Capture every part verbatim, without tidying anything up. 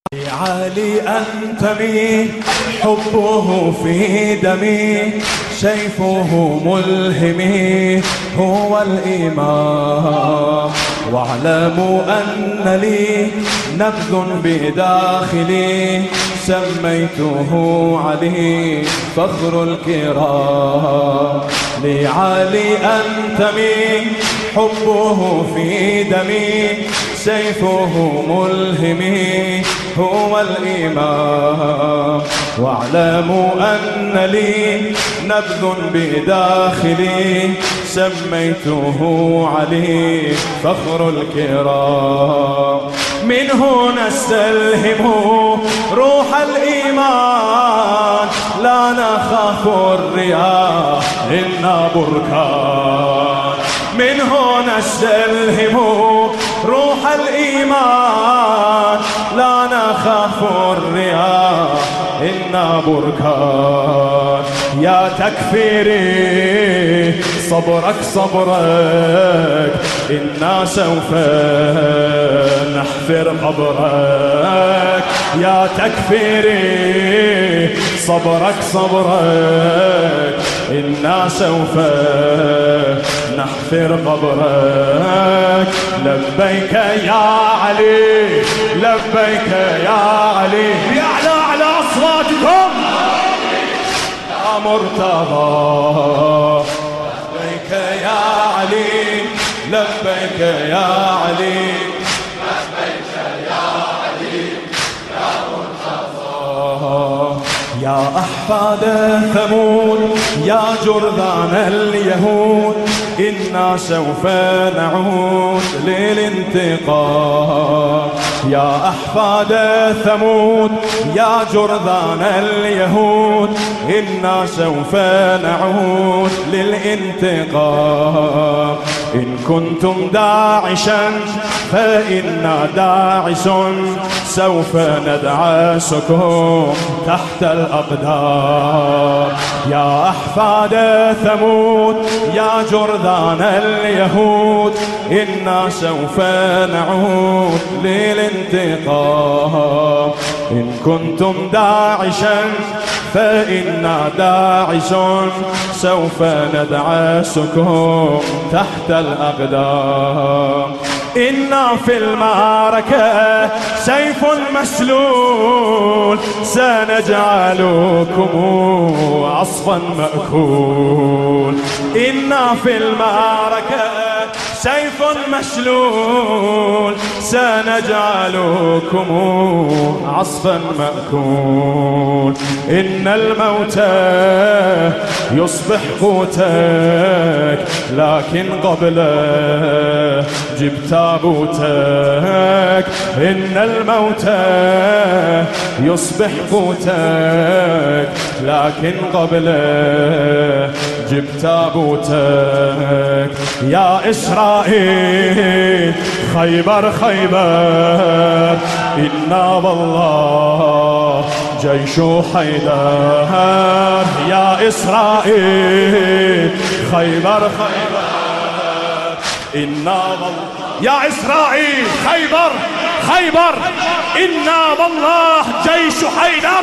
علي أنتمي حبه في دمي، سيفه ملهمي هو الإمام. واعلموا أن لي نبذ بداخلي، سميته علي فخر الكرام. لعلي أنتمي حبه في دمي، سيفه ملهمي هو الإمام. واعلموا أن لي نبذ بداخلي، سميته علي فخر الكرام. منه نستلهم روح الإيمان، لا نخاف الرياح إنا بركان. منه نستلهم روح الإيمان، لا نخاف الرياح إنا بركان. يا تكفيري صبرك صبرك، إنا سوف نحفر قبرك. يا تكفيري صبرك صبرك، إنا سوف نحفر قبرك. لبيك يا علي لبيك يا علي، بأعلى أعلى أصواتكم يا مرتضى. لبيك يا علي لبيك يا علي، لبيك يا علي يا مرتضى. يا أحفاد ثمود يا جرذان اليهود، إنا سوف نعود للانتقام. يا أحفاد ثمود يا جرذان اليهود، إنا سوف نعود للانتقام. إن كنتم داعشا فإنا داعش، سوف ندعسكم تحت الأقدام. يا أحفاد ثمود يا جرذان اليهود، إنا سوف نعود للانتقام. إن كنتم داعشا فإنا داعش، سوف ندعسكم تحت الأقدام. إنا في المعركة سيف مسلول، سنجعلكم عصفا مأكول. إنا في المعركة سيف مسلول، سنجعلكم عصفا مأكول. إن الموت يصبح قوتك، لكن قبله جب تابوتك. إن الموت يصبح قوتك، لكن قبله جب تابوتك. يا إسرائيل خيبر خيبر، إنا والله جيش حيدر. يا إسرائيل خيبر خيبر، إنا والله. يا إسرائيل خيبر خيبر، إنا والله جيش حيدر.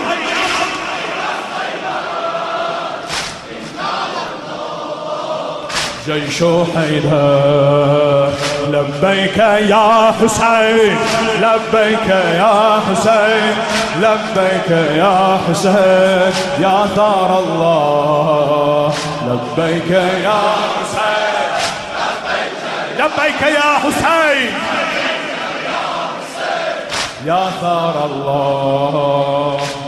جيش حيدر. لبيك يا حسين لبيك يا حسين، لبيك يا حسين يا ثار الله. لبيك يا حسين لبيك يا حسين يا ثار الله.